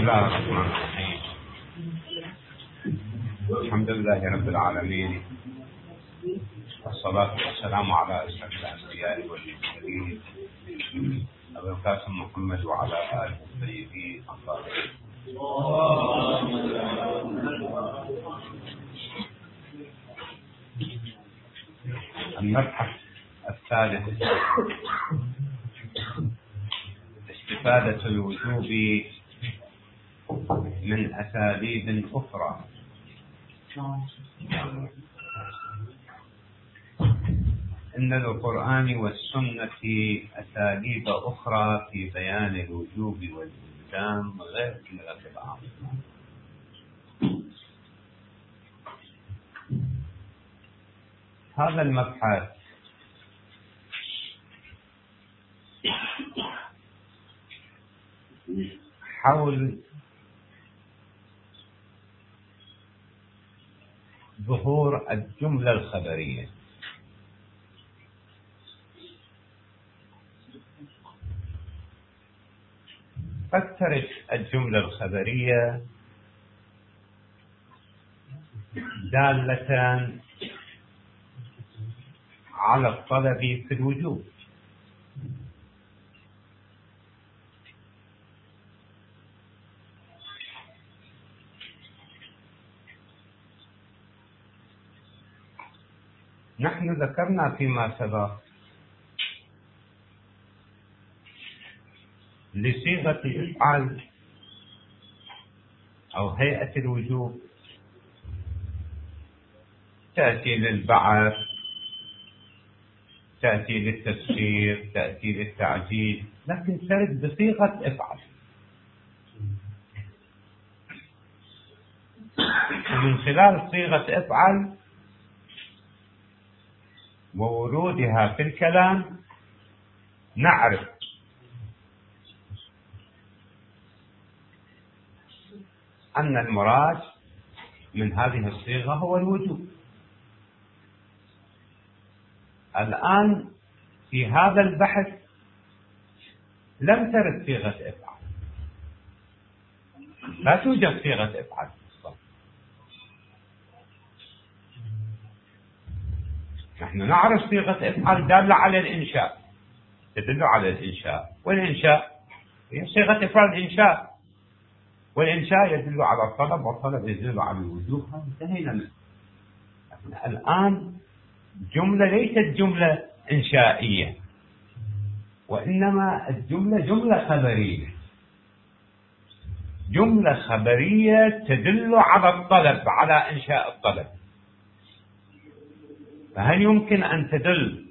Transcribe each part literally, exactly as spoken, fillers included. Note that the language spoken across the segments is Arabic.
الله الرحمن الرحيم. الحمد لله رب العالمين، والصلاة والسلام على أشرف الأنبياء والمرسلين أبي القاسم محمد وعلى آله الطيبين الطاهرين. المبحث الثالث: استفادة الوجوب من أساليب أخرى. إن للقرآن والسنة أساليب أخرى في بيان الوجوب والإلزام غير صيغة الأمر. هذا المبحث حول ظهور الجملة الخبرية. فكرت الجملة الخبرية دالة على الطلب في الوجوب، نحن ذكرنا فيما سبق لصيغة افعل أو هيئة الوجوب تأتي للبعث، تأتي للتسخير، تأتي للتعجيل، لكن ترد بصيغة افعل. ومن خلال صيغة افعل وورودها في الكلام نعرف أن المراد من هذه الصيغة هو الوجوب. الآن في هذا البحث لم ترد صيغة افعل، لا توجد صيغة افعل. نحن نعرف صيغة افعل دالة على الإنشاء، تدل على الإنشاء، والإنشاء هي صيغة افعل الإنشاء، والإنشاء يدل على الطلب، والطلب يدل على الوجوب. انتهينا منه. الآن جملة ليست جملة إنشائية، وإنما الجملة جملة خبرية، جملة خبرية تدل على الطلب، على إنشاء الطلب. فهل يمكن أن تدل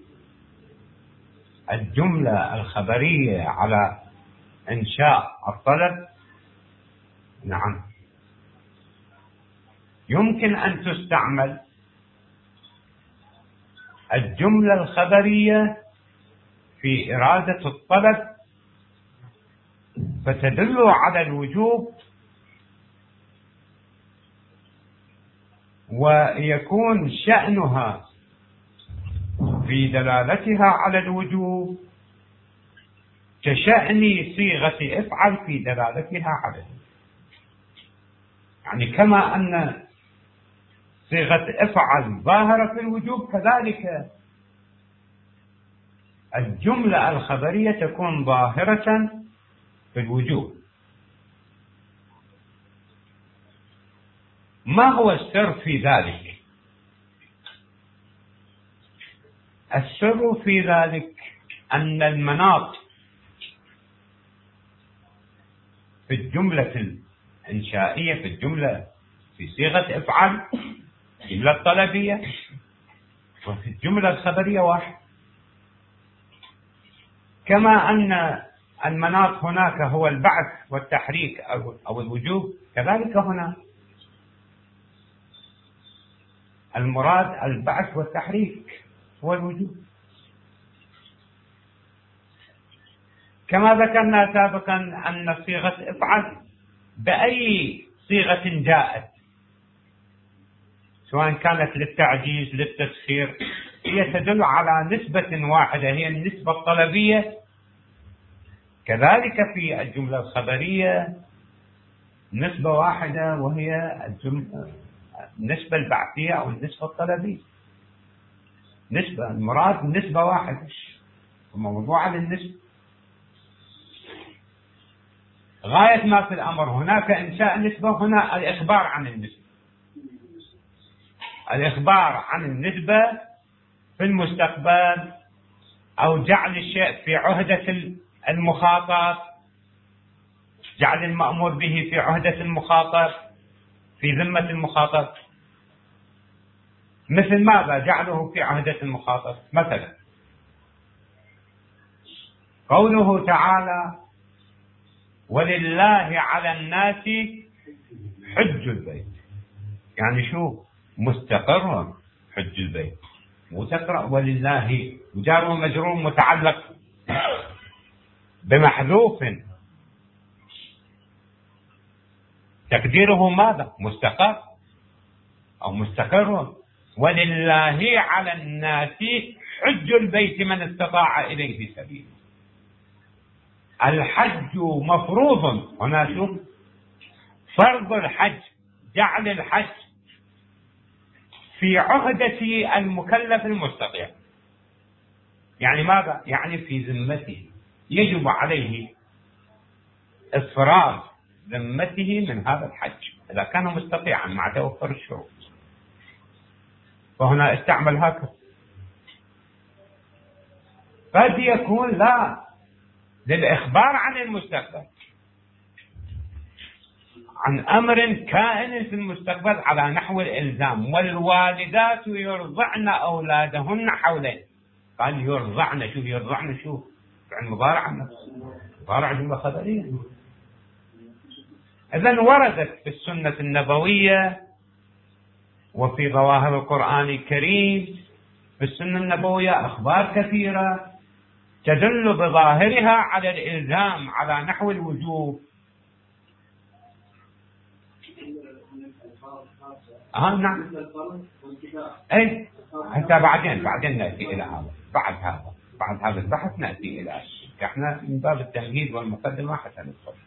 الجملة الخبرية على إنشاء الطلب؟ نعم، يمكن أن تستعمل الجملة الخبرية في إرادة الطلب فتدل على الوجوب، ويكون شأنها في دلالتها على الوجوب كشأن صيغة افعل في دلالتها على الوجوب. يعني كما أن صيغة افعل ظاهرة في الوجوب، كذلك الجملة الخبرية تكون ظاهرة في الوجوب. ما هو السر في ذلك؟ السر في ذلك أن المناط في الجملة الإنشائية، في الجملة في صيغة افعل، الجملة الطلبية، وفي الجملة الخبرية واحد. كما أن المناط هناك هو البعث والتحريك أو الوجوب، كذلك هنا المراد البعث والتحريك هو الوجوب. كما ذكرنا سابقا أن صيغة افعل بأي صيغة جاءت، سواء كانت للتعجيز للتسخير، هي تدل على نسبة واحدة، هي النسبة الطلبية. كذلك في الجملة الخبرية نسبة واحدة وهي النسبة البعثية أو النسبة الطلبية. نسبة، المراد نسبة واحدة، موضوع للنسبة. غاية ما في الأمر هناك إنشاء نسبة، هنا الإخبار عن النسبة، الإخبار عن النسبة في المستقبل، أو جعل الشيء في عهدة المخاطب، جعل المأمور به في عهدة المخاطب، في ذمة المخاطب. مثل ماذا جعله في عهدة المخاطب؟ مثلا قوله تعالى: ولله على الناس حج البيت. يعني شو؟ مستقر حج البيت، وتقرأ ولله جار ومجرور متعلق بمحذوف تقديره ماذا؟ مستقر أو مستقر. ولله على الناس حج البيت من استطاع إليه سبيلا. الحج مفروض، هنا شوف فرض الحج، جعل الحج في عهدة المكلف المستطيع. يعني ماذا؟ يعني في ذمته، يجب عليه إفراغ ذمته من هذا الحج إذا كان مستطيعا مع توفر الشروط. فهنا استعمل هكذا. قد يكون لا للإخبار عن المستقبل، عن أمر كائن في المستقبل على نحو الإلزام. والوالدات يرضعن أولادهن حولين. قال يرضعن، شو يرضعن؟ شو يعني مضارع؟ مضارع جملة خبرية. إذن وردت في السنة النبوية وفي ظواهر القرآن الكريم في السنة النبوية أخبار كثيرة تدل بظاهرها على الإلزام على نحو الوجوب. آه نعم. أي حتى بعدين بعدين نأتي إلى هذا، بعد هذا بعد هذا البحث نأتي إلى، إحنا من باب التمهيد والمقدمة حتى ندخل.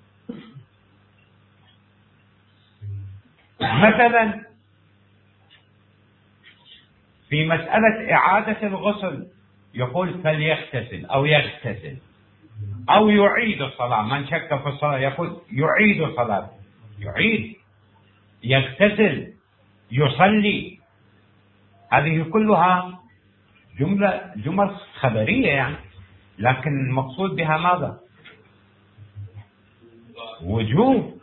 مثلا في مسألة إعادة الغسل يقول فليغتسل أو يغتسل أو يعيد الصلاة. من شك في الصلاة يقول يعيد الصلاة، يعيد، يغتسل، يصلي. هذه كلها جملة جمل خبرية يعني، لكن المقصود بها ماذا؟ وجوب،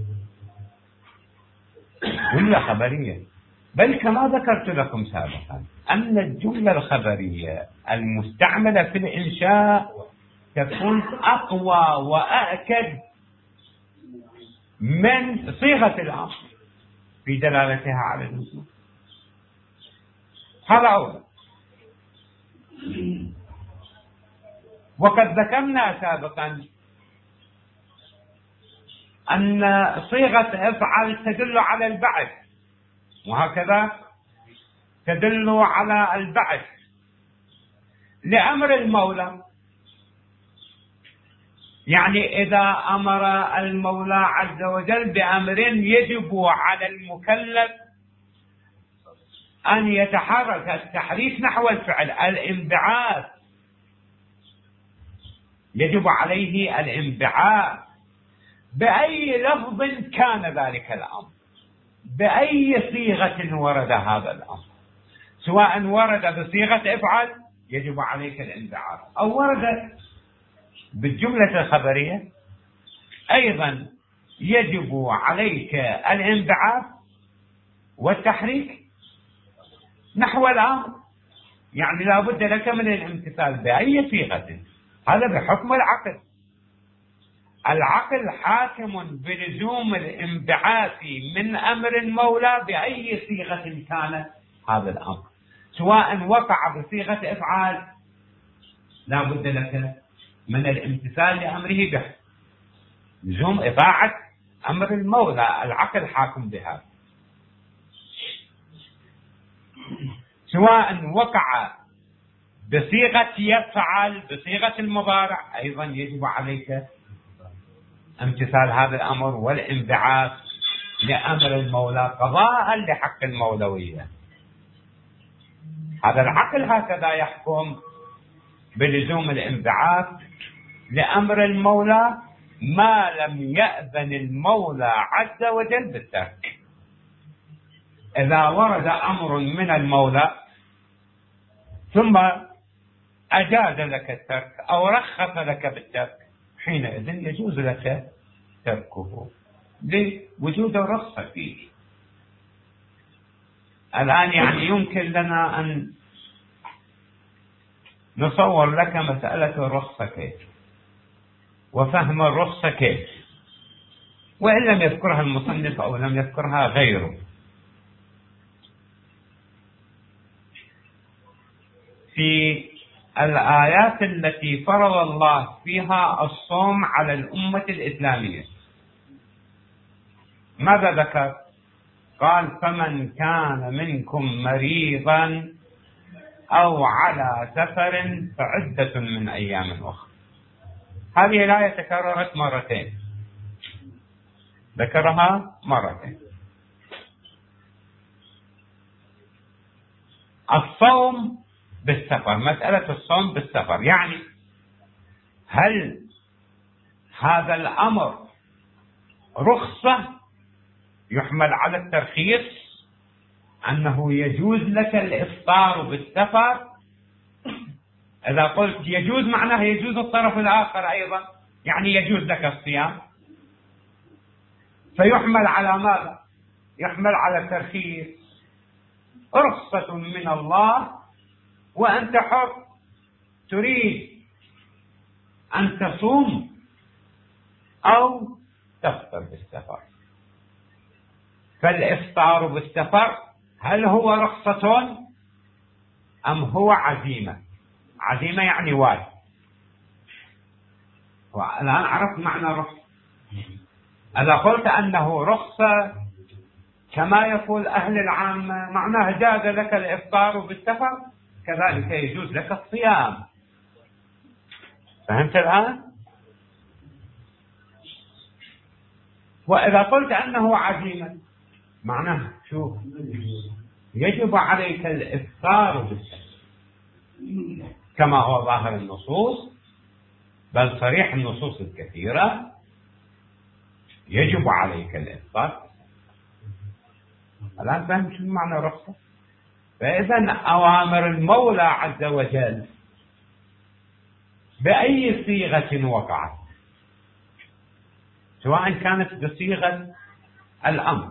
جملة خبرية. بل كما ذكرت لكم سابقا أن الجملة الخبرية المستعملة في الإنشاء تكون أقوى وأأكد من صيغة الأمر في دلالتها على الوجوب. هذا أولا. وقد ذكرنا سابقا أن صيغة افعل تدل على البعث، وهكذا تدل على البعث لأمر المولى. يعني إذا أمر المولى عز وجل بأمر يجب على المكلف أن يتحرك التحريك نحو الفعل، الانبعاث، يجب عليه الانبعاث بأي لفظ كان ذلك الأمر، بأي صيغة ورد هذا الأمر، سواء ورد بصيغة افعل يجب عليك الانبعاث، أو ورد بالجملة الخبرية أيضا يجب عليك الانبعاث والتحريك نحو الأمر. يعني لا بد لك من الامتثال بأي صيغة. هذا بحكم العقل. العقل حاكم بلزوم الانبعاث من أمر المولى بأي صيغة كان هذا الأمر، سواء وقع بصيغة إفعال لا بد لك من الامتثال لأمره به، لزوم إطاعة أمر المولى، العقل حاكم بها. سواء وقع بصيغة يفعل بصيغة المضارع أيضا يجب عليك امتثال هذا الأمر والانبعاث لأمر المولى قضاء لحق المولوية. هذا العقل هكذا يحكم بلزوم الانبعاث لأمر المولى ما لم يأذن المولى عز وجل بالترك. إذا ورد أمر من المولى ثم أجاز لك الترك أو رخص لك بالترك، حينئذ يجوز لك تركه لوجود الرخصة فيه. الآن يعني يمكن لنا أن نصور لك مسألة الرخصة كيف وفهم الرخصة كيف، وإن لم يذكرها المصنف أو لم يذكرها غيره. في الآيات التي فرض الله فيها الصوم على الأمة الإسلامية ماذا ذكر؟ قال فمن كان منكم مريضا أو على سفر فعدة من أيام أخرى. هذه الآية تكررت مرتين، ذكرها مرتين. الصوم بالسفر، مسألة الصوم بالسفر، يعني هل هذا الأمر رخصة يحمل على الترخيص أنه يجوز لك الإفطار بالسفر؟ إذا قلت يجوز معناه يجوز الطرف الآخر أيضا، يعني يجوز لك الصيام، فيحمل على ماذا؟ يحمل على الترخيص، رخصة من الله وأنت حر، تريد أن تصوم أو تفطر بالسفر. فالإفطار بالسفر هل هو رخصة أم هو عزيمة؟ عزيمة يعني واجب. والآن عرفت معنى رخصة. إذا قلت أنه رخصة كما يقول أهل العامة معناه جاز لك الإفطار بالسفر كذلك يجوز لك الصيام. فهمت الآن؟ وإذا قلت أنه عزيمة معناه شوف يجب عليك الإفطار بالسفر كما هو ظاهر النصوص، بل صريح النصوص الكثيرة يجب عليك الإفطار. الآن فهمت شو معنى رخصة؟ فإذا أوامر المولى عز وجل بأي صيغة وقعت، سواء كانت بصيغة الأمر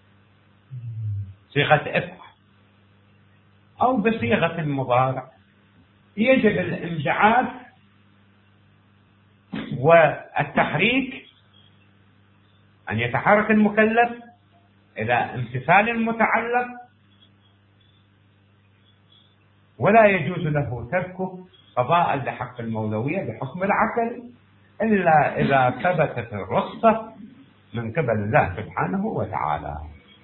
صيغة افعل أو بصيغة المضارع، يجب الانبعاث والتحريك، أن يتحرك المكلف إلى امتثال المتعلق، ولا يجوز له تركه قضاء لحق المولوية بحكم العقل إلا إذا ثبتت الرخصة من قبل الله سبحانه وتعالى.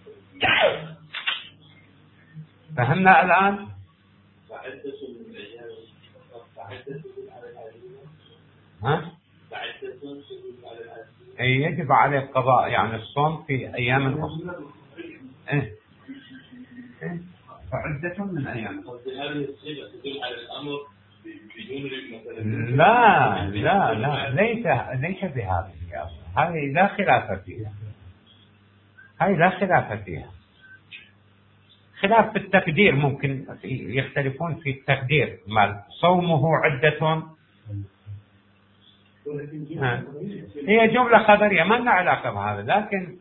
فهمنا الآن؟ ها؟ أي يجب عليه القضاء يعني الصوم في أيام أخرى. إيه؟ إيه؟ فعدة من أيام. لا لا لا ليس ليس بهذه، هذه لا خلاف فيها، هذه لا خلاف فيها. خلاف في التقدير، ممكن يختلفون في التقدير، ما صومه عدة هي جملة خبرية ما لنا علاقة بهذا، لكن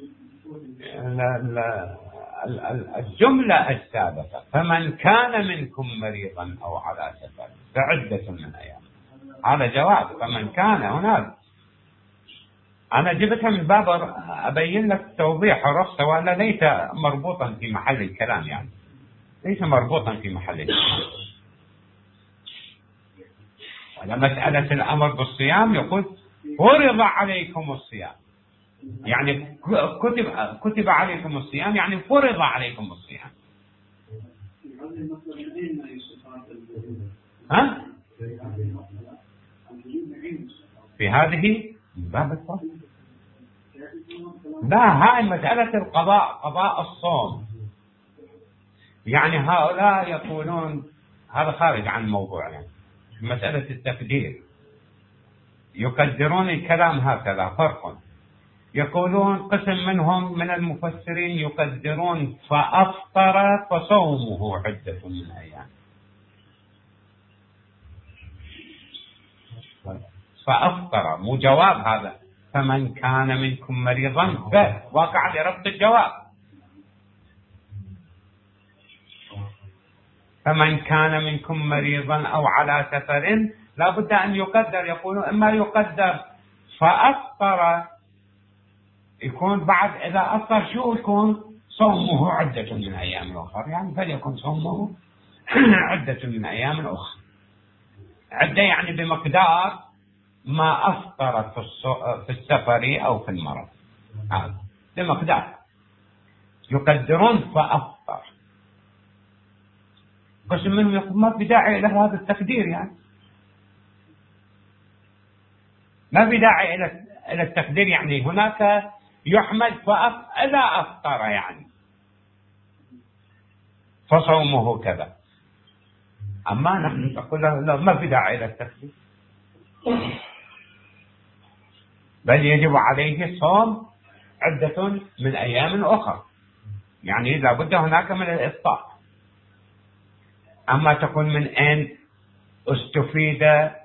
الجملة السابقة فمن كان منكم مريضا أو على سفر فعدة من أيام، هذا جواب فمن كان هنا. أنا جبتها من باب أبين لك توضيح الرخصة، وأنا ليس مربوطا في محل الكلام، يعني ليس مربوطا في محل الكلام. ولا مسألة الأمر بالصيام يقول فرض عليكم الصيام، يعني كتب كتب عليكم الصيام يعني فرض عليكم الصيام. ها؟ في هذه باب الفرض. لا، هاي مسألة القضاء، قضاء الصوم. يعني هؤلاء يقولون هذا خارج عن موضوعنا، مسألة التقدير، يقدرون الكلام هكذا فرق. يقولون قسم منهم من المفسرين يقدرون فأفطر فصومه عدة من أيام. فأفطر مو جواب هذا، فمن كان منكم مريضا فواقع لربط الجواب. فمن كان منكم مريضا أو على سفر لا بد أن يقدر. يقولون إما يقدر فأفطر، يكون بعد إذا أفطر شو يكون؟ صومه عدة من أيام أخرى، يعني فليكن صومه عدة من أيام أخرى. عدة يعني بمقدار ما أفطر في السفر أو في المرض، هذا بمقدار يقدرون فأفطر. قسم منهم يقول ما في داعي إلى هذا التقدير، يعني ما في داعي إلى إلى التقدير، يعني هناك يحمل فأف إذا أفطر يعني فصومه كذا. أما نحن نقول له ما في داعي إلى التقدير، بل يجب عليه صوم عدة من أيام أخرى، يعني لا بد هناك من الإفطار. أما تقول من أين استفيد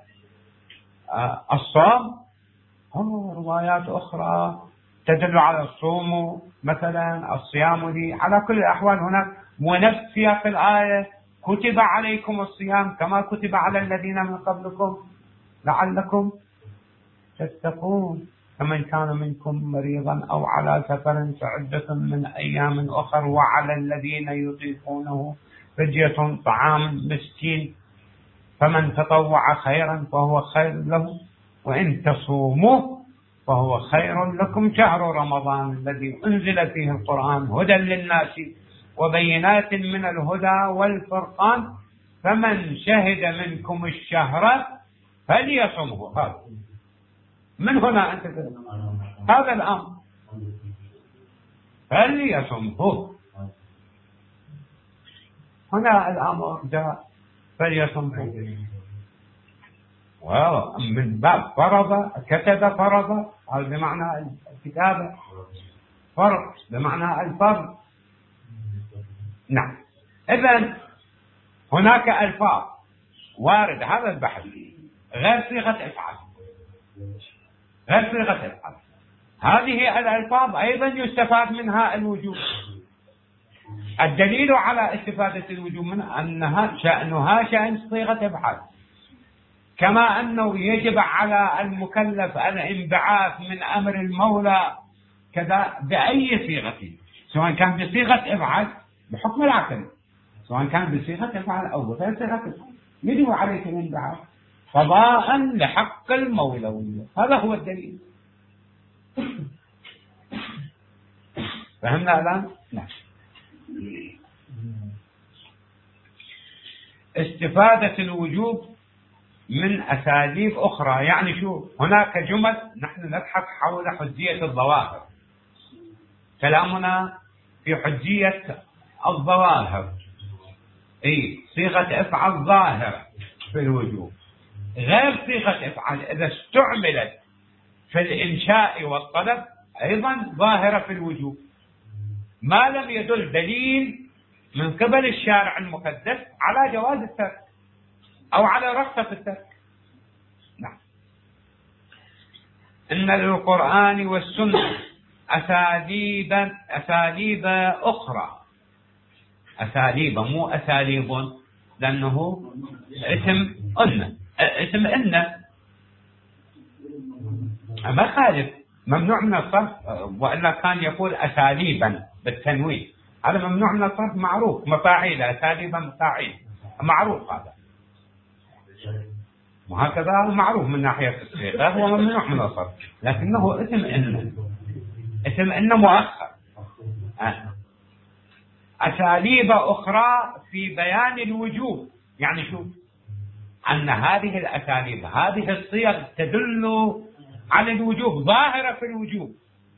الصوم؟ هو روايات أخرى تدل على الصوم، مثلا الصيام لي. على كل الأحوال هناك ونفس سياق الآية كتب عليكم الصيام كما كتب على الذين من قبلكم لعلكم تتقون. فمن كان منكم مريضا أو على سفر فعدة من أيام أخر وعلى الذين يطيقونه فدية طعام مسكين فمن تطوع خيرا فهو خير له وإن تصوموا فهو خير لكم. شهر رمضان الذي أنزل فيه القرآن هدى للناس وبينات من الهدى والفرقان فمن شهد منكم الشهر فليصمه. هذا من هنا أنت هذا الأمر فليصمه، هنا الأمر جاء فليصمه. ومن باب فرض كتب فرض، هذا بمعنى الكتابة، فرض بمعنى الفرض. نعم. إذن هناك ألفاظ وارد هذا البحث غير صيغة افعل، غير صيغة افعل. هذه الألفاظ أيضا يستفاد منها الوجوب. الدليل على استفادة الوجوب من أنها شأنها شأن صيغة افعل، كما أنه يجب على المكلف الانبعاث من أمر المولى كذا بأي صيغة، سواء كان بصيغة افعل بحكم العقل، سواء كان بصيغة افعل أو بغير صيغة افعل، يجب عليك الانبعاث قضاء لحق المولوية. هذا هو الدليل. فهمنا الآن؟ نعم. استفادة الوجوب من أساليب أخرى، يعني شو؟ هناك جمل نحن نبحث حول حجية الظواهر، كلامنا في حجية الظواهر. اي صيغة افعل ظاهرة في الوجوب، غير صيغة افعل إذا استعملت في الإنشاء والطلب أيضا ظاهرة في الوجوب، ما لم يدل دليل من قبل الشارع المقدس على جواز الترك أو على رخصة الترك. نعم. إن للقرآن والسنة أساليب أساليب أخرى، أساليب مو أساليب، لأنه اسم أن اسم أن ما خالف، ممنوع من الصرف، وإلا كان يقول أساليبا بالتنوين، هذا ممنوع من الصرف، معروف. مفاعيل، أساليبا مفاعيل، معروف هذا، وهكذا معروف من ناحية الصيغة، هو ممنوع من الصرف، لكنه اسم إن، اسم إن مؤخر. أساليب أخرى في بيان الوجوب، يعني شو؟ أن هذه الأساليب، هذه الصيغ تدل على الوجوب، ظاهرة في الوجوب،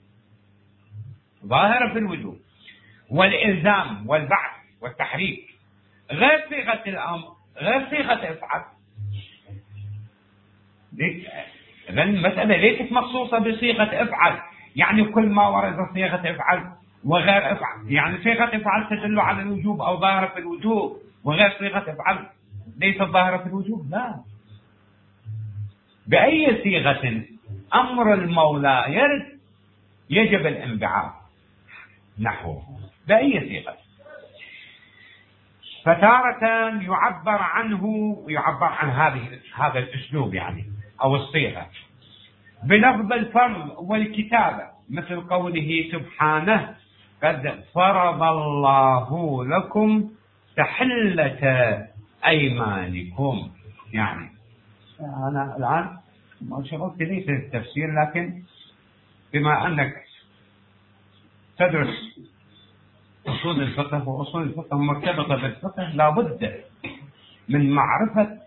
ظاهرة في الوجوب والإلزام والبعث والتحريك، غير صيغة الأمر، غير صيغة افعل. إذن المسألة ليست مخصوصة بصيغة افعل، يعني كل ما ورد صيغة افعل وغير افعل، يعني صيغة افعل تدل على الوجوب أو ظاهرة في الوجوب، وغير صيغة افعل ليست ظاهرة في الوجوب. لا، بأي صيغة أمر المولى يرد يجب الانبعاث نحوه، بأي صيغة. فتارة يعبر عنه ويعبر عن هذه هذا الأسلوب يعني أو الصيغة بلفظ الفرض والكتابة، مثل قوله سبحانه قد فرض الله لكم تحلة أيمانكم. يعني أنا الآن ما شغلت لي في التفسير، لكن بما أنك تدرس أصول الفقه، وأصول الفقه مرتبطة بالفقه، لابد من معرفة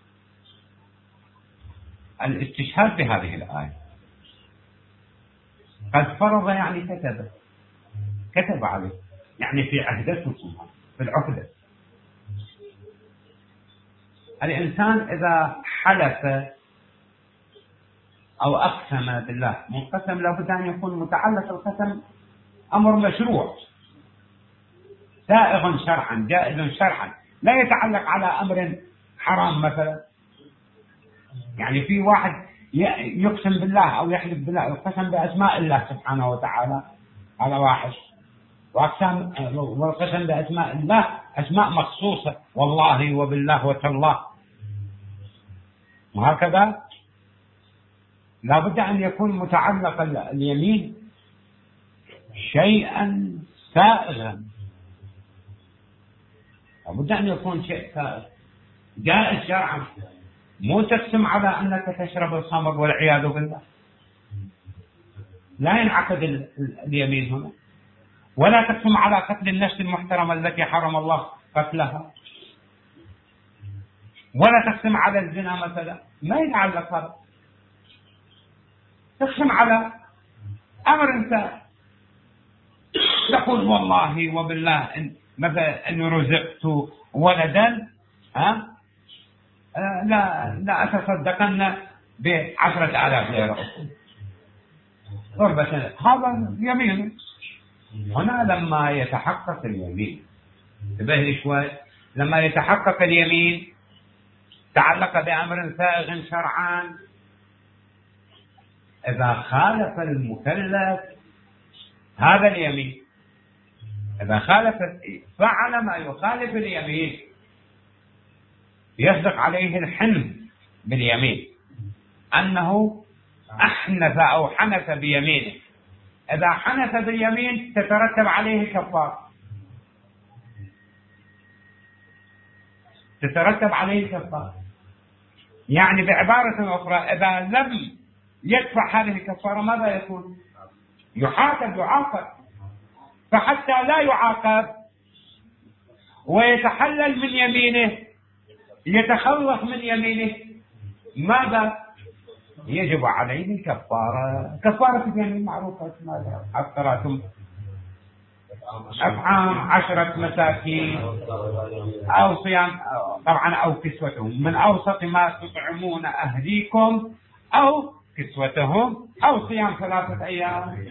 الاستشهاد بهذه الآية. قد فرض يعني كتب، كتب عليه، يعني في عهدتكم، في العقدة. الإنسان إذا حلف أو أقسم بالله، منقسم لابد أن يكون متعلق القسم أمر مشروع سائغ شرعا جائز شرعا، لا يتعلق على أمر حرام مثلا. يعني في واحد يقسم بالله أو يحلف بالله، القسم بأسماء الله سبحانه وتعالى هذا واحد، وأقسام والقسم بأسماء الله أسماء مخصوصة، والله وبالله وتالله، وهكذا لا بد أن يكون متعلق اليمين شيئا سائغا، لا بد أن يكون شيء سائغ جائز شرعا. مو تقسم على أنك تشرب الخمر والعياذ بالله، لا ينعقد اليمين هنا. ولا تقسم على قتل النفس المحترمة التي حرم الله قتلها، ولا تقسم على الزنا مثلا، ما يتعلق هذا. تقسم على أمر انت تقول والله وبالله إن مثلا أن رزقت ولدا ها أه لا لا أتصدقن بعشرة آلاف ليرة قربة، هذا يمين. هنا لما يتحقق اليمين، انتبه شوي، لما يتحقق اليمين تعلق بأمر سائغ شرعا، إذا خالف المكلف هذا اليمين، إذا خالف فعل ما يخالف اليمين يصدق عليه الحنف باليمين أنه أحنف أو حنف بيمينه. إذا حنف باليمين تترتب عليه كفارة، تترتب عليه كفارة. يعني بعبارة أخرى إذا لم يدفع هذه الكفارة ماذا يكون؟ يحاسب، يعاقب. فحتى لا يعاقب ويتحلل من يمينه، يتخلص من يمينه، ماذا يجب عليه؟ كفارة. كفارة اليمين معروفة، ماذا أفطرتم أطعام عشرة مساكين أو صيام، طبعا أو كسوتهم، من أوسط ما تطعمون أهليكم أو كسوتهم أو صيام ثلاثة أيام.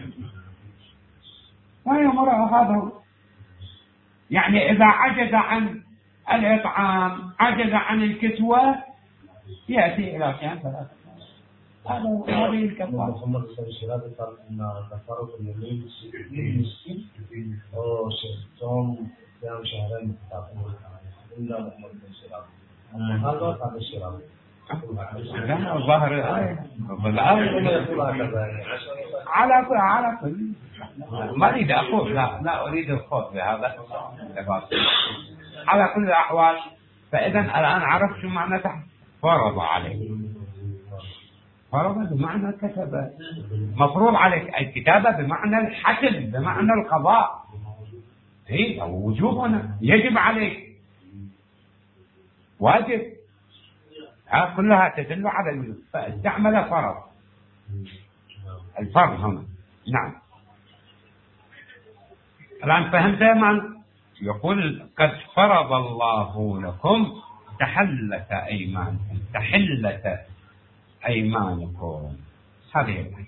وهي مرة هذا، يعني إذا عجز عن الإطعام، عجز عن الكسوة، يأتي إلى صيام ثلاثة أيام. هذا هذه الكفارة. لا الظاهر على كل على كل ما أريد أقول، لا لا أريد الخوض بهذا على كل الأحوال. فإذا الآن عرفت شو معنى فرض عليه. فرض بمعنى كتب، مفروض عليك الكتابة بمعنى الحتم، بمعنى القضاء. إيه وجوب هنا، يجب عليك، واجب. ها كلها تدل على الوجوب، فاستعمل فرض الفرض هنا. نعم. الآن فهمت معنى؟ يقول قد فرض الله لكم تحلة أيمانكم، تحلة أيمانكم، هذه الآية.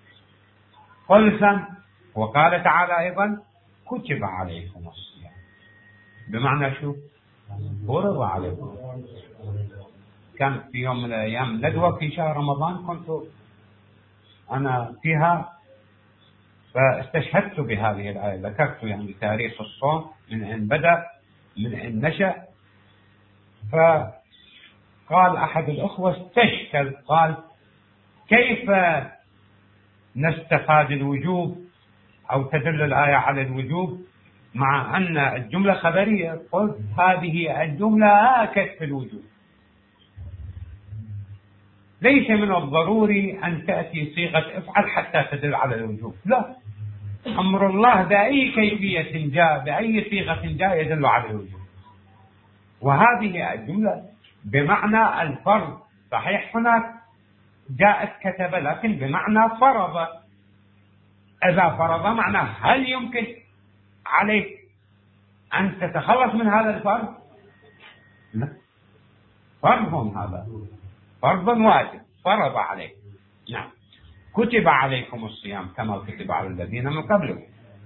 خلصا. وقال تعالى أيضا كتب عليكم الصيام، بمعنى شو؟ فرض عليكم. كان في يوم من الأيام ندوة في شهر رمضان كنت أنا فيها، فاستشهدت بهذه الآية، ذكرت يعني تاريخ الصوم من أن بدأ من أن نشأ. فقال أحد الأخوة استشكل، قال كيف نستفاد الوجوب أو تدل الآية على الوجوب مع أن الجملة خبرية؟ قلت هذه الجملة آكد في الوجوب، ليس من الضروري أن تأتي صيغة افعل حتى تدل على الوجوب، لا، أمر الله بأي كيفية جاء بأي صيغة جاء يدل على الوجوب. وهذه الجملة بمعنى الفرض، صحيح هناك جاءت كتب لكن بمعنى فرض. إذا فرض معناه هل يمكن عليك أن تتخلص من هذا الفرض؟ لا، فرض، هذا فرض واجب فرض عليك. نعم. كتب عليكم الصيام كما كتب على الذين من قبلكم.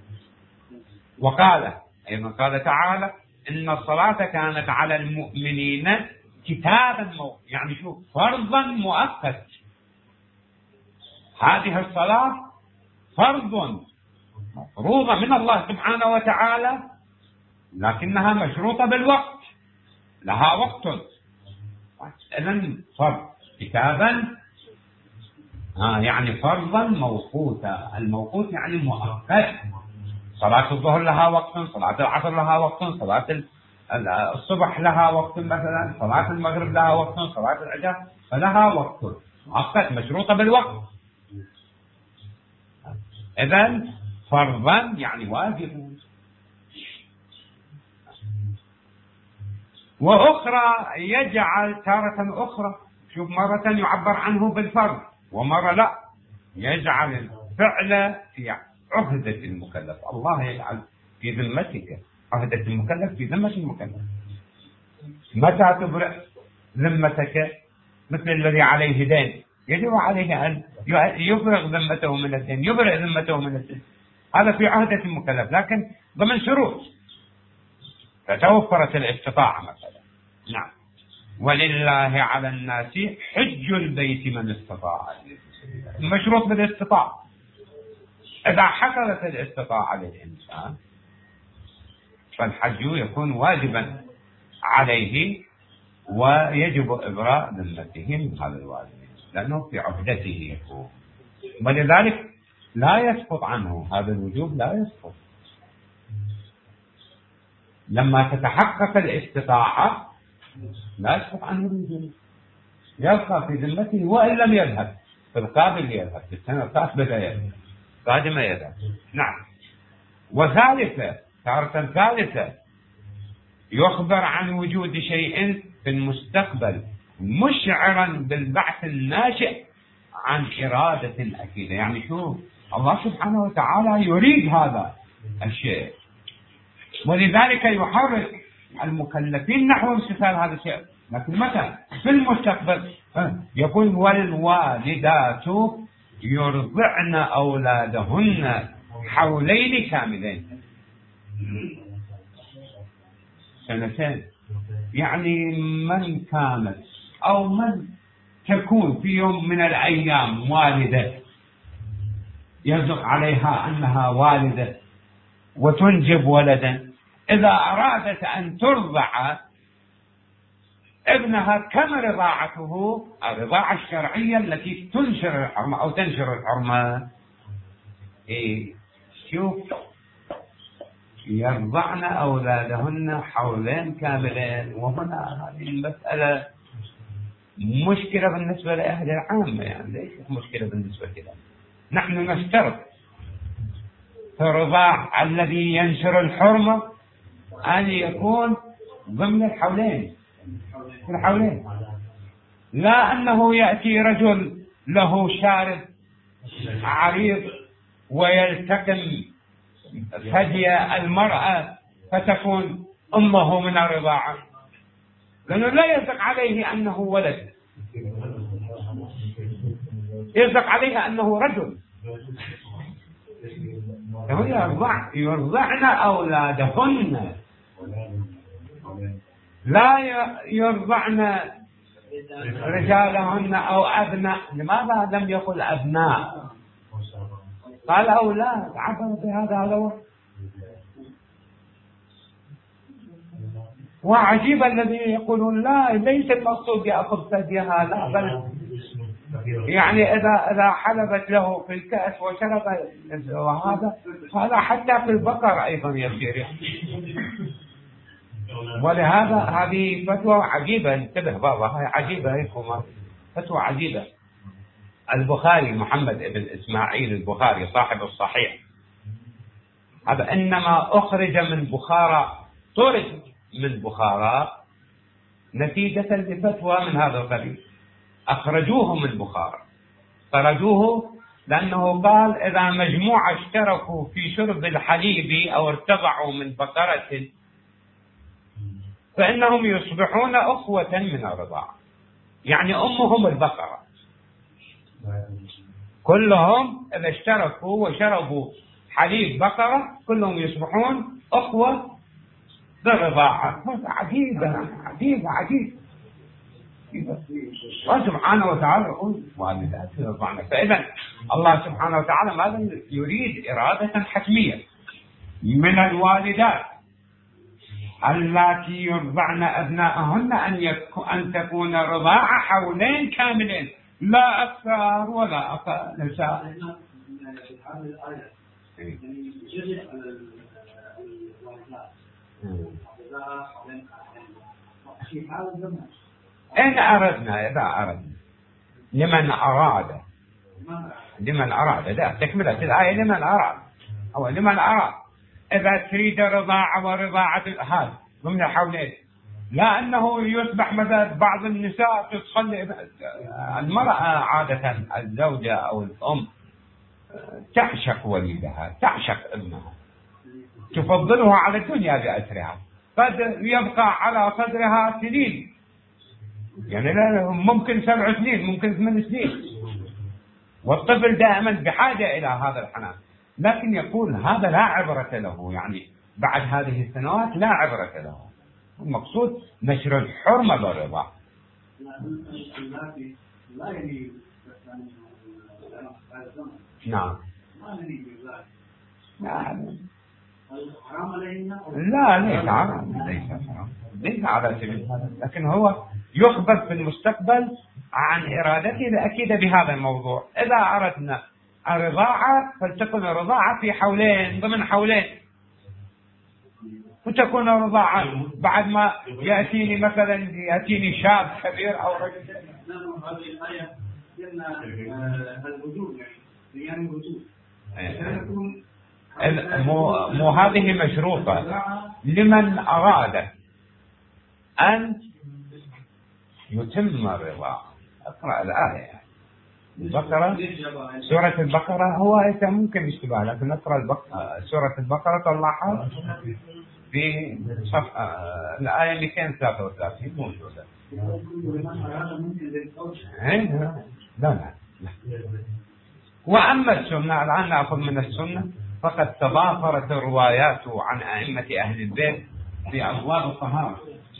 وقال أيضا قال تعالى إن الصلاة كانت على المؤمنين كتابا موقوتا، يعني شو؟ فرضا مؤقت. هذه الصلاة فرض مفروضة من الله سبحانه وتعالى، لكنها مشروطة بالوقت، لها وقت. إذن فرض كتابا آه يعني فرضا موقوتا، الموقوت يعني مؤقت. صلاة الظهر لها وقت، صلاة العصر لها وقت، صلاة الصبح لها وقت مثلا، صلاة المغرب لها وقت، صلاة العشاء فلها وقت مؤقت مشروطة بالوقت. إذن فرضا يعني واجب. وأخرى يجعل تارة أخرى، شوف، مرة يعبر عنه بالفرض ومرة لا، يجعل الفعل في عهدة المكلف. الله يجعل في ذمتك عهدة المكلف، في ذمة المكلف. متى تبرئ ذمتك؟ مثل الذي عليه دين يجب عليه أن يفرغ ذمته من الدين، يبرئ ذمته من الدين، هذا في عهدة المكلف لكن ضمن شروط، فتوفرت الاستطاعة مثلا. نعم. ولله على الناس حج البيت من استطاع، مشروط بالاستطاعة. إذا حصلت الاستطاعة للإنسان فالحج يكون واجبا عليه، ويجب إبراء ذمته من هذا الواجب لأنه في عهدته يكون، ولذلك لا يسقط عنه هذا الوجوب، لا يسقط. لما تتحقق الاستطاعة لا يسقط عنه الوجوب، يبقى في ذمته وإن لم يذهب، في القابل يذهب، في السنة القابلة يذهب، قادمة يذهب. نعم. وثالثة، تارة ثالثة يخبر عن وجود شيء في المستقبل مشعرا بالبعث الناشئ عن إرادة أكيدة، يعني شو؟ الله سبحانه وتعالى يريد هذا الشيء، ولذلك يحرك المكلفين نحو امتثال هذا الشيء. لكن متى؟ في المستقبل. يقول والوالدات يرضعن أولادهن حولين كاملين، سنتين. يعني من كانت أو من تكون في يوم من الأيام والدة يزق عليها أنها والدة وتنجب ولدا، إذا أرادت أن ترضع ابنها كم رضاعته؟ الرضاعة الشرعية التي تنشر الحرمة أو تنشر الحرمة. إيه، شوف، يرضعن أولادهن حولين كاملين. وهنا هذه المسألة مشكلة بالنسبة لأهل العامة، يعني ليست مشكلة بالنسبة لنا. نحن نشترط في الرضاع الذي ينشر الحرمة أن يكون ضمن الحولين، في الحولين، لا أنه يأتي رجل له شارب عريض ويلتقم ثدي المرأة فتكون أمه من الرضاعة، لأنه لا يصدق عليه أنه ولد، يصدق عليها أنه رجل. يرضعن أولادهن، لا يرضعن رجالهن أو أبناء. لماذا لم يقل أبناء؟ قال أولاد، عبر بهذا هذا. وعجيب الذي يقولون لا ليس المقصود يأخذ ثديها، لا بل يعني إذا إذا حلبت له في الكأس وشرب وهذا هذا حتى في البقر أيضا يصير. ولهذا هذه فتوى عجيبة، انتبه بابا، هاي عجيبة، هيكم فتوى عجيبة. البخاري محمد بن إسماعيل البخاري صاحب الصحيح هذا إنما أخرج من بخارى، طرد من بخارى نتيجة لفتوى من هذا القبيل. أخرجوه من بخارى، طردوه لأنه قال إذا مجموعة اشتركوا في شرب الحليب أو ارتضعوا من بقرة فإنهم يصبحون أخوة من الرضاعة، يعني أمهم البقرة. كلهم إذا اشتركوا وشربوا حليب بقرة كلهم يصبحون أخوة بالرضاعة. عجيبة عجيبة عجيبة. الله سبحانه وتعالى يقول والدات يرضعن. فإذا الله سبحانه وتعالى ماذا يريد؟ إرادة حتمية من الوالدات اللاتي يرضعن أبناءهن أن أن تكون رضاعة حولين كاملين لا أكثر ولا أقل. نساء إن أردنا، إذا أردنا، لمن أراد، لمن أراد، لا تكملة الآية لمن أراد أو لمن أراد. إذا تريد رضاعة ورضاعة هذا ضمن حولين، لا أنه يصبح مثلا بعض النساء تتخلي. المرأة عادة الزوجة أو الأم تعشق وليدها، تعشق ابنها، تفضله على الدنيا بأسرها، قد يبقى على صدرها سنين، يعني لا ممكن سبع سنين، ممكن ثمان سنين، والطفل دائما بحاجة إلى هذا الحنان. لكن يقول هذا لا عبرة له، يعني بعد هذه السنوات لا عبرة له. المقصود نشر الحرمة بالرضا. نعم. لا ليس حرام، ليس حرام، ليس على سبيل هذا، لكن هو يخبر في المستقبل عن إرادته الأكيدة بهذا الموضوع. إذا أردنا الرضاعة فلتكن الرضاعة في حولين، ضمن حولين، وتكون الرضاعة بعد ما يأتيني مثلا يأتيني شاب كبير أو رجل. هذه الآية قلنا الوجود، يعني الوجود مو مو هذه مشروطة لمن أراد أن يتم الرضاعة. أقرأ الآية البقرة، سورة البقرة، هو أنت ممكن يشتبه، لكن نقرأ البقرة، سورة البقرة طلعها في صفحة الآية مئتين وثلاثة وثلاثين موجودة. لا لا لا. وأما السنة، الآن نأخذ من السنة، فقد تضافرت الروايات عن أئمة أهل البيت في أبواب الطهارة،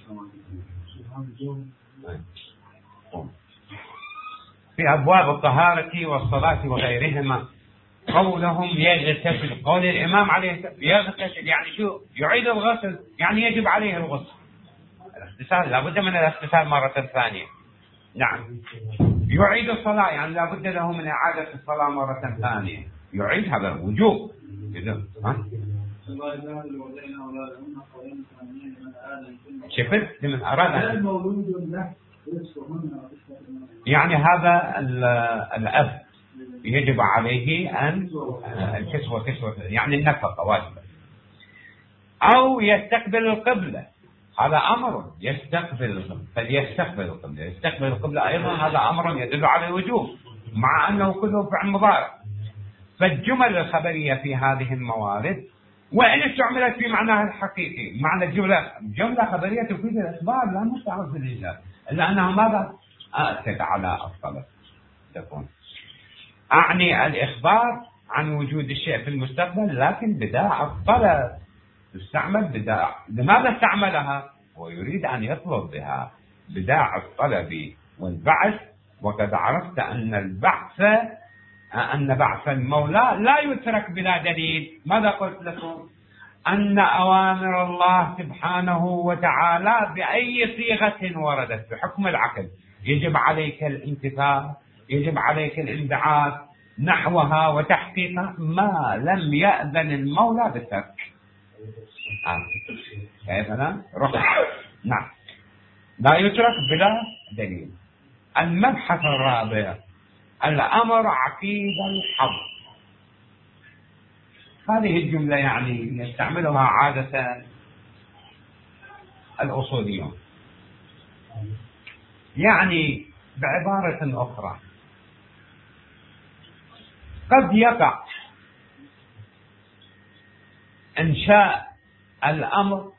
في أبواب الطهارة والصلاة وغيرهما. قولهم يغتسل، قول الإمام عليه السلام يغتسل، يعني شو؟ يعيد الغسل، يعني يجب عليه الغسل، الاغتسال، لابد من الاغتسال مرة ثانية. نعم. يعيد الصلاة، يعني لابد له من إعادة الصلاة مرة ثانية، يعيد، هذا وجوب. شفت لمن أراد، يعني هذا الأب يجب عليه أن الكسوة كسوة، يعني النفقة واجبة. أو يستقبل القبلة، هذا أمر، يستقبل القبلة، فليستقبل القبلة، يستقبل القبلة أيضا هذا أمر يدل على الوجوب. مع أنه كله فعل مضارع. فالجمل الخبرية في هذه الموارد وإن استعملت في معناها الحقيقي، معنى الجملة جملة خبرية تفيد الإخبار لا مستعمل في الإنشاء، إلا أنها ماذا؟ آتت على الطلب تكون. أعني الإخبار عن وجود الشيء في المستقبل، لكن بداع الطلب تستعمل بداع. لماذا استعملها؟ هو يريد أن يطلب بها بداع الطلب والبعث. وقد عرفت أن البعث أن بعث المولى لا يترك بلا دليل. ماذا قلت لكم؟ أن أوامر الله سبحانه وتعالى بأي صيغة وردت بحكم العقل يجب عليك الامتثال، يجب عليك الانبعاث نحوها وتحقيقها ما لم يأذن المولى بالترك. آه. كيف أنا؟ رخص. نعم، لا يترك بلا دليل. المبحث الرابع الأمر عقيد الحظ. هذه الجملة يعني يستعملها عادة الأصوليون، يعني بعبارة أخرى قد يقع إنشاء الأمر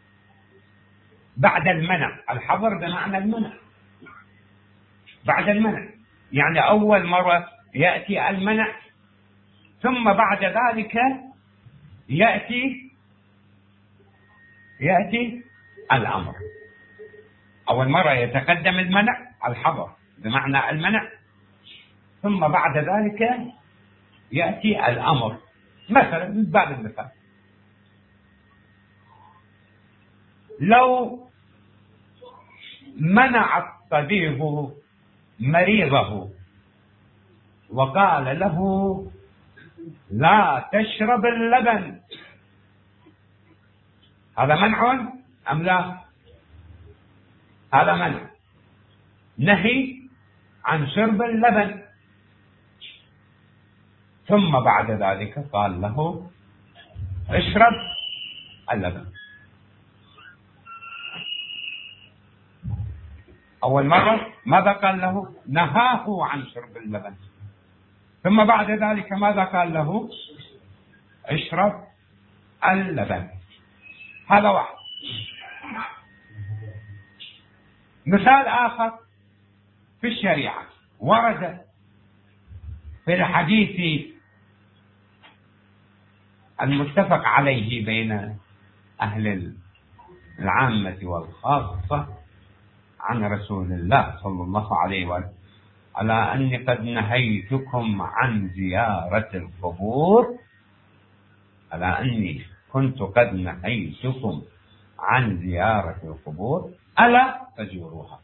بعد المنع. الحظر بمعنى المنع، بعد المنع، يعني أول مرة يأتي المنع ثم بعد ذلك يأتي يأتي الأمر. أول مرة يتقدم المنع الحظر بمعنى المنع، ثم بعد ذلك يأتي الأمر. مثلا من باب المثال، لو منع الطبيب مريضه وقال له لا تشرب اللبن، هذا منع أم لا؟ هذا منع، نهي عن شرب اللبن. ثم بعد ذلك قال له اشرب اللبن. أول مرة ماذا قال له؟ نهاه عن شرب اللبن. ثم بعد ذلك ماذا قال له؟ اشرب اللبن. هذا واحد. مثال آخر في الشريعة ورد في الحديث المتفق عليه بين أهل العامة والخاصة عن رسول الله صلى الله عليه وسلم على أني قد نهيتكم عن زيارة القبور، على أني كنت قد نهيتكم عن زيارة القبور ألا فزوروها.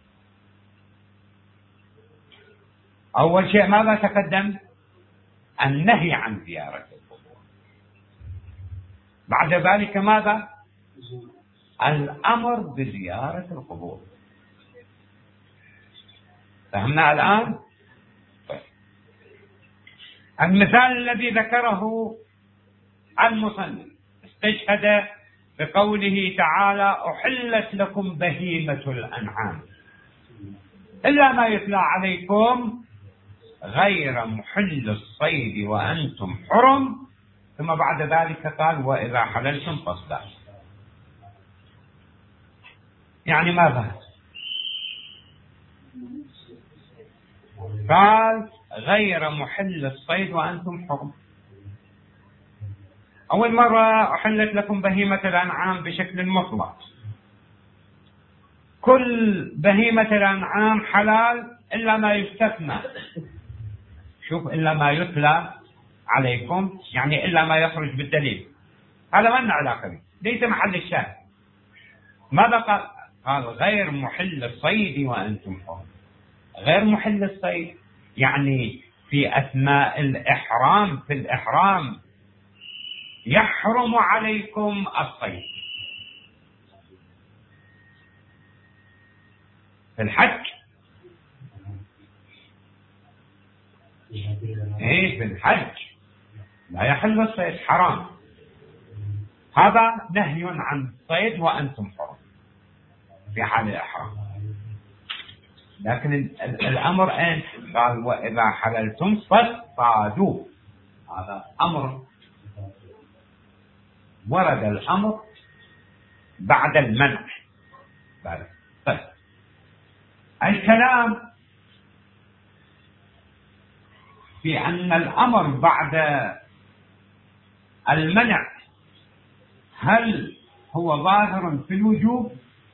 أول شيء ماذا تقدم؟ النهي عن زيارة القبور. بعد ذلك ماذا؟ الأمر بزيارة القبور. فهمنا الآن؟ طيب. المثال الذي ذكره المصنف استشهد بقوله تعالى أحلت لكم بهيمة الأنعام إلا ما يتلى عليكم غير محل الصيد وأنتم حرم. ثم بعد ذلك قال وإذا حللتم فاصطادوا. يعني ماذا؟ قال غير محل الصيد وأنتم حرم. أول مرة أحلت لكم بهيمة الأنعام بشكل مطلق، كل بهيمة الأنعام حلال إلا ما يستثنى. شوف، إلا ما يتلى عليكم يعني إلا ما يخرج بالدليل. هذا ما لنا علاقة به، ليس محل الشاهد. ماذا قال؟ قال غير محل الصيد وأنتم حرم. غير محل الصيد يعني في أثناء الإحرام، في الإحرام يحرم عليكم الصيد. في الحج ايه في الحج لا يحل الصيد، حرام. هذا نهي عن الصيد وأنتم حرم في حال الإحرام. لكن الأمر أين؟ قال وإذا حللتم فاصطادوا. هذا أمر، ورد الأمر بعد المنع. بعد طيب. الكلام في أن الأمر بعد المنع هل هو ظاهر في الوجوب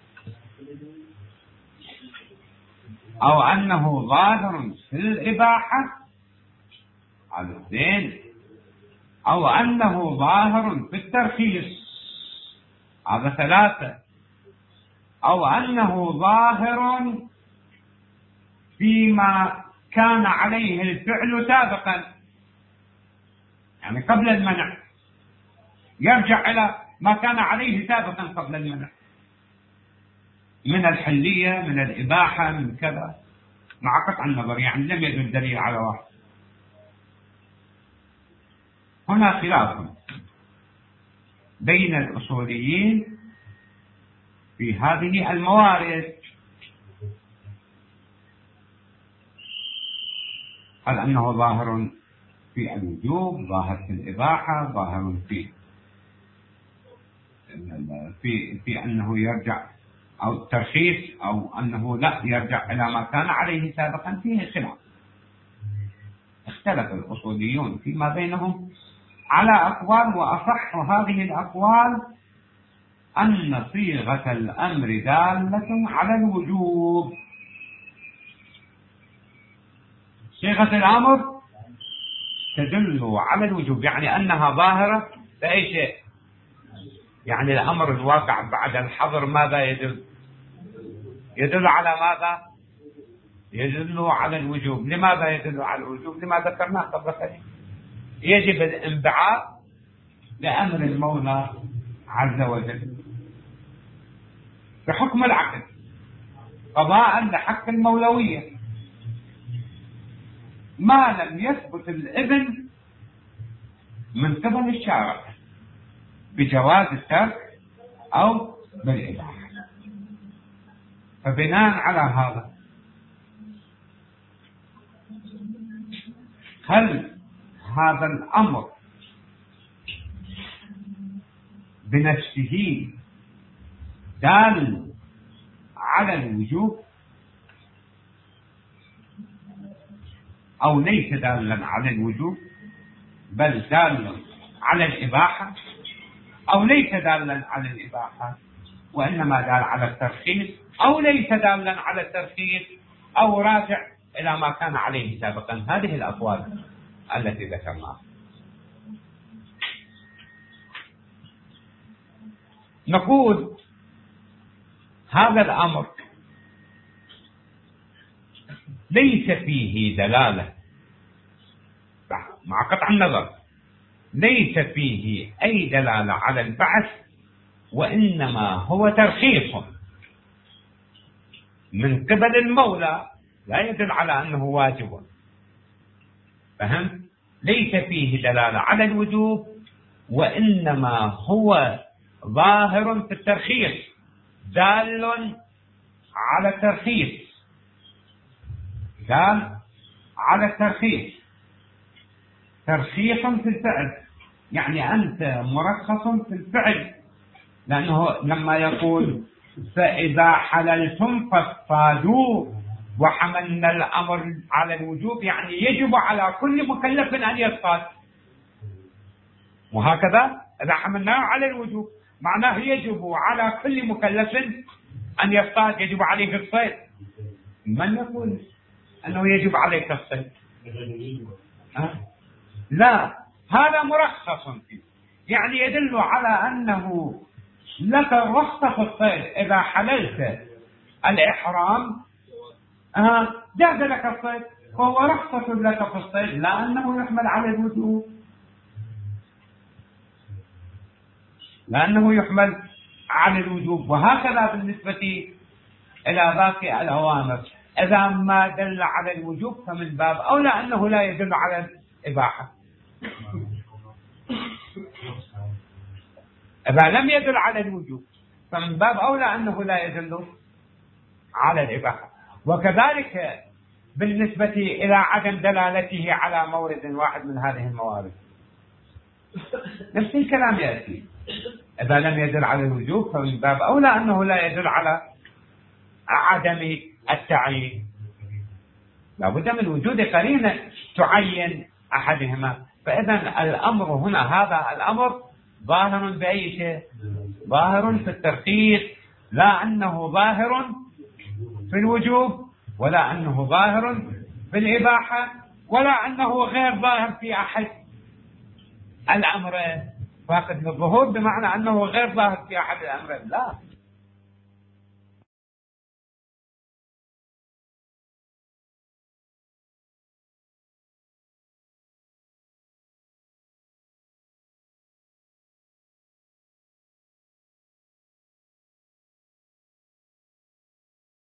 أو أنه ظاهر في الإباحة، هذا اثنين، أو أنه ظاهر في الترخيص، هذا ثلاثة، أو أنه ظاهر فيما كان عليه الفعل سابقا، يعني قبل المنع، يرجع إلى ما كان عليه سابقا قبل المنع من الحلية، من الإباحة، من كذا، مع قطع النظر، يعني لم يدل دليل على واحد. هنا خلاف بين الأصوليين في هذه الموارد، هل أنه ظاهر في الوجوب، ظاهر في الإباحة، ظاهر في في في أنه يرجع أو الترخيص، أو أنه لا يرجع إلى ما كان عليه سابقا، فيه خلاف. اختلف الأصوليون فيما بينهم على أقوال، وأصح هذه الأقوال أن صيغة الأمر دالة على الوجوب. صيغة الأمر تدل على الوجوب، يعني أنها ظاهرة بأي شيء. يعني الأمر الواقع بعد الحظر ماذا يدل؟ يدل على ماذا؟ يدل على الوجوب. لماذا يدل على الوجوب؟ لما ذكرناه قبل قليل، يجب الانبعاث لأمر المولى عز وجل بحكم العقل، قضاء لحق المولوية، ما لم يثبت الإذن من قبل الشارع بجواز الترك أو بالإباحة. فبناء على هذا، هل هذا الأمر بنفسه دال على الوجوب أو ليس دالا على الوجوب، بل دال على الإباحة، أو ليس دالا على الإباحة وإنما دال على الترخيص، أو ليس دالا على الترخيص، أو راجع إلى ما كان عليه سابقا. هذه الأقوال التي ذكرناها. نقول هذا الأمر ليس فيه دلالة، مع قطع النظر ليس فيه أي دلالة على البعث، وإنما هو ترخيص من قبل المولى، لا يدل على أنه واجب. فهم؟ ليس فيه دلالة على الوجوب، وإنما هو ظاهر في الترخيص، دال على الترخيص، دال على الترخيص، ترخيص في الفعل، يعني أنت مرخص في الفعل. لأنه لما يقول فإذا حللتم فاصطادوا وحملنا الأمر على الوجوب، يعني يجب على كل مكلف أن يصطاد، وهكذا إذا حملناه على الوجوب معناه يجب على كل مكلف أن يصطاد، يجب عليه الصيد. من يقول أنه يجب عليك الصيد؟ أه؟ لا، هذا مرخص فيه، يعني يدل على أنه لك الرخصة في الصيد. إذا حللت الإحرام أه جاز لك الصيد، فهو رخصة لك في الصيد، لا أنه يحمل على الوجوب، لأنه يحمل على الوجوب. وهكذا بالنسبة إلى باقي الأوامر، إذا ما دل على الوجوب فمن باب أولى أنه لا يدل على الإباحة. إذا لم يدل على الوجوب فمن باب أولى أنه لا يدل على الإباحة. وكذلك بالنسبة إلى عدم دلالته على مورد واحد من هذه الموارد نفس الكلام يأتي. إذا لم يدل على الوجوب فمن باب أولى أنه لا يدل على عدم التعيين، لابد من وجود قرينة تعين أحدهما. فإذا الأمر هنا هذا الأمر ظاهر بأي شيء؟ ظاهر في الترخيص، لا أنه ظاهر في الوجوب، ولا أنه ظاهر في الإباحة، ولا أنه غير ظاهر في أحد الأمرين. فاقد للظهور بمعنى أنه غير ظاهر في أحد الأمرين، لا،